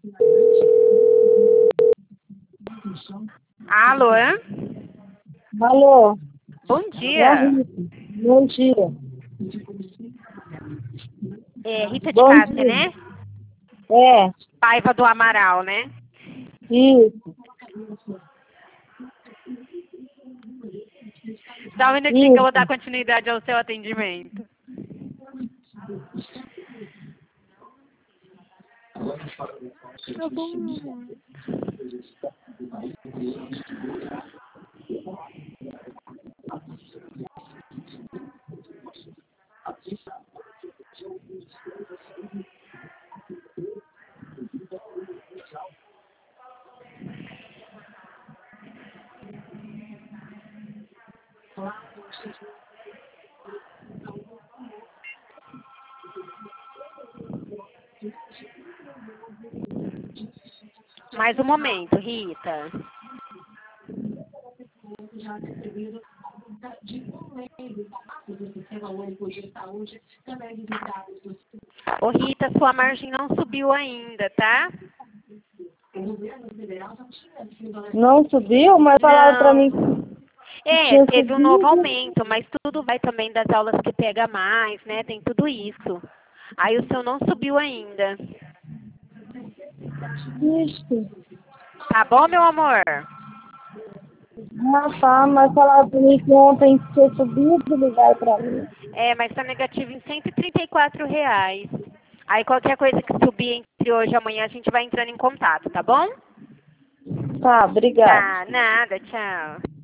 Alô? Alô? Bom dia. Bom dia. É Rita de Bom Cássia, dia. né? É, Paiva do Amaral, né? isso, Só um minutinho que eu vou dar isso. continuidade ao seu atendimento. Tá bom. Mais um momento, Rita. Ô, Rita, sua margem não subiu ainda, tá? Não subiu, mas falaram pra mim Não. que tinha Teve um novo subido. aumento, mas tudo vai também das aulas que pega mais, né? Tem tudo isso. Aí o seu não subiu ainda. Isso. Tá bom, meu amor? Ah, tá, mas falaram pra mim que ontem tinha subido, ligaram pra mim. Mas tá negativo em R$ 134. Aí qualquer coisa que subir entre hoje e amanhã a gente vai entrando em contato, tá bom? Tá, obrigada. Tá, nada, tchau.